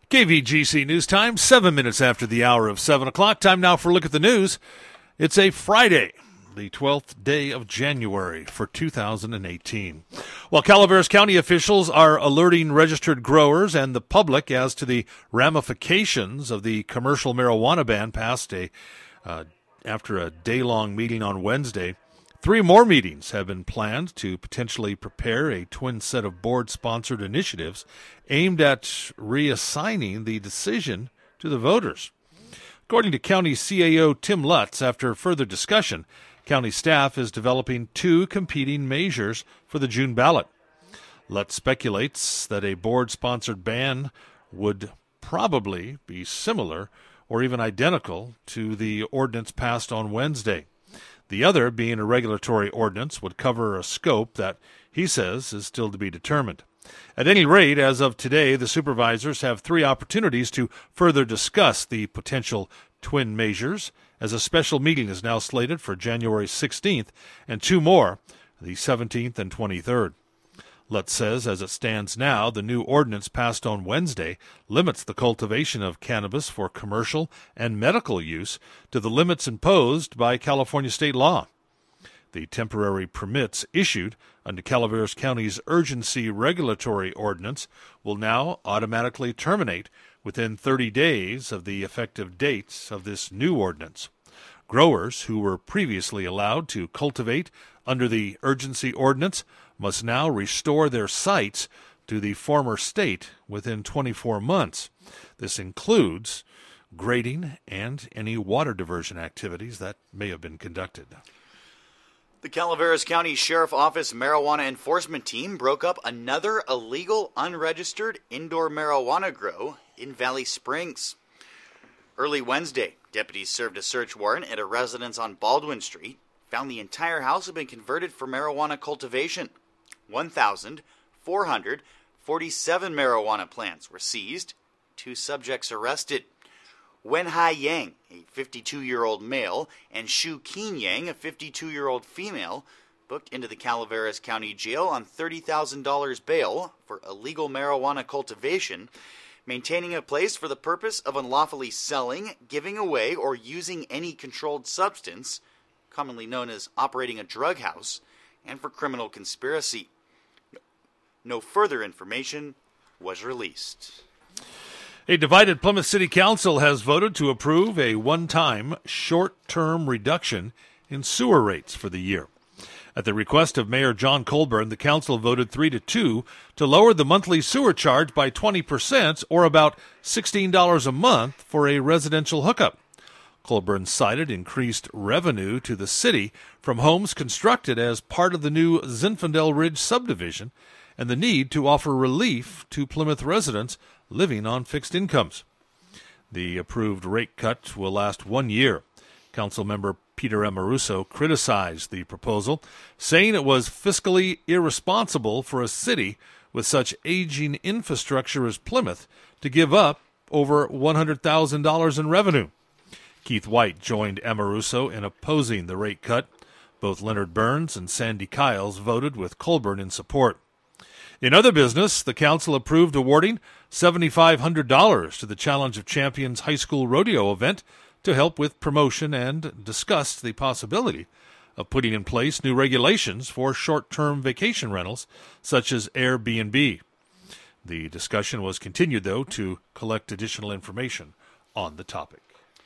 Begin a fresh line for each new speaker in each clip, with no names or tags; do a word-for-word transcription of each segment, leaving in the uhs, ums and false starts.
K V G C News Time, seven minutes after the hour of seven o'clock. Time now for a look at the news. It's a Friday, the twelfth day of January for two thousand eighteen. While Calaveras County officials are alerting registered growers and the public as to the ramifications of the commercial marijuana ban passed a, uh, after a day-long meeting on Wednesday, three more meetings have been planned to potentially prepare a twin set of board-sponsored initiatives aimed at reassigning the decision to the voters. According to County C A O Tim Lutz, after further discussion, county staff is developing two competing measures for the June ballot. Lutz speculates that a board-sponsored ban would probably be similar or even identical to the ordinance passed on Wednesday. The other, being a regulatory ordinance, would cover a scope that he says is still to be determined. At any rate, as of today, the supervisors have three opportunities to further discuss the potential twin measures, as a special meeting is now slated for January sixteenth, and two more, the seventeenth and twenty-third. Lutz says, as it stands now, the new ordinance passed on Wednesday limits the cultivation of cannabis for commercial and medical use to the limits imposed by California state law. The temporary permits issued under Calaveras County's urgency regulatory ordinance will now automatically terminate within thirty days of the effective dates of this new ordinance. Growers who were previously allowed to cultivate under the urgency ordinance must now restore their sites to the former state within twenty-four months. This includes grading and any water diversion activities that may have been conducted.
The Calaveras County Sheriff Office Marijuana Enforcement Team broke up another illegal, unregistered indoor marijuana grow in Valley Springs. Early Wednesday, deputies served a search warrant at a residence on Baldwin Street, found the entire house had been converted for marijuana cultivation. one thousand four hundred forty-seven marijuana plants were seized, two subjects arrested. Wen Hai Yang, a fifty-two-year-old male, and Shu Keen Yang, a fifty-two-year-old female, booked into the Calaveras County Jail on thirty thousand dollars bail for illegal marijuana cultivation, maintaining a place for the purpose of unlawfully selling, giving away, or using any controlled substance, commonly known as operating a drug house, and for criminal conspiracy. No further information was released.
A divided Plymouth City Council has voted to approve a one-time short-term reduction in sewer rates for the year. At the request of Mayor John Colburn, the council voted three to two to lower the monthly sewer charge by twenty percent, or about sixteen dollars a month for a residential hookup. Colburn cited increased revenue to the city from homes constructed as part of the new Zinfandel Ridge subdivision and the need to offer relief to Plymouth residents living on fixed incomes. The approved rate cut will last one year. Councilmember Peter Amoruso criticized the proposal, saying it was fiscally irresponsible for a city with such aging infrastructure as Plymouth to give up over one hundred thousand dollars in revenue. Keith White joined Amoruso in opposing the rate cut. Both Leonard Burns and Sandy Kiles voted with Colburn in support. In other business, the council approved awarding seven thousand five hundred dollars to the Challenge of Champions High School Rodeo event to help with promotion and discussed the possibility of putting in place new regulations for short-term vacation rentals, such as Airbnb. The discussion was continued, though, to collect additional information on the topic.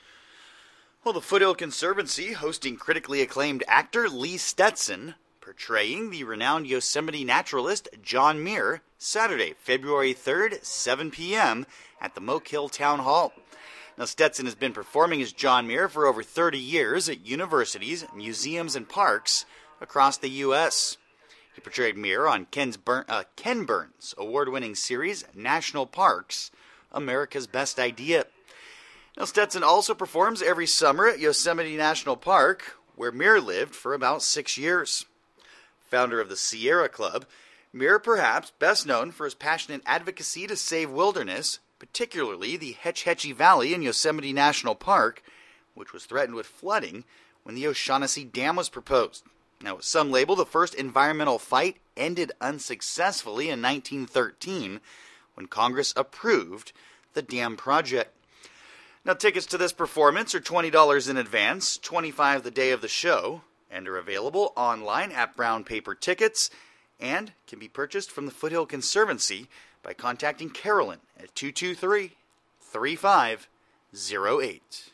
Well, the Foothill Conservancy hosting critically acclaimed actor Lee Stetson portraying the renowned Yosemite naturalist John Muir Saturday, February third, seven p.m. at the Moke Hill Town Hall. Now, Stetson has been performing as John Muir for over thirty years at universities, museums, and parks across the U S He portrayed Muir on Ken's Bur- uh, Ken Burns' award-winning series National Parks, America's Best Idea. Now, Stetson also performs every summer at Yosemite National Park, where Muir lived for about six years. Founder of the Sierra Club, Muir perhaps best known for his passionate advocacy to save wilderness, particularly the Hetch Hetchy Valley in Yosemite National Park, which was threatened with flooding when the O'Shaughnessy Dam was proposed. Now, with some label, the first environmental fight ended unsuccessfully in nineteen thirteen when Congress approved The Dam Project. Now, tickets to this performance are twenty dollars in advance, twenty-five dollars the day of the show, and are available online at Brown Paper Tickets and can be purchased from the Foothill Conservancy by contacting Carolyn at two two three, three five zero eight.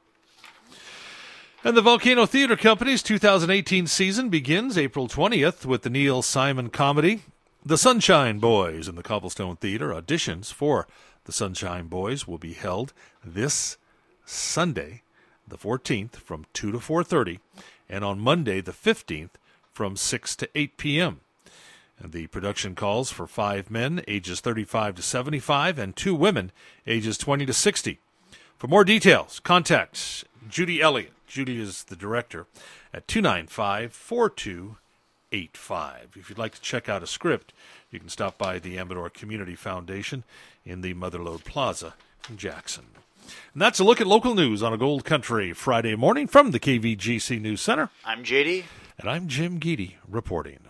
And the Volcano Theatre Company's two thousand eighteen season begins April twentieth with the Neil Simon comedy, The Sunshine Boys, in the Cobblestone Theatre. Auditions for The Sunshine Boys will be held this Sunday, the fourteenth, from two to four thirty, and on Monday, the fifteenth, from six to eight p.m. And the production calls for five men, ages thirty-five to seventy-five, and two women, ages twenty to sixty. For more details, contact Judy Elliott. Judy is the director at two nine five, four two eight five. If you'd like to check out a script, you can stop by the Amador Community Foundation in the Motherlode Plaza in Jackson. And that's a look at local news on a Gold Country Friday morning from the K V G C News Center.
I'm J D.
And I'm Jim Geedy reporting.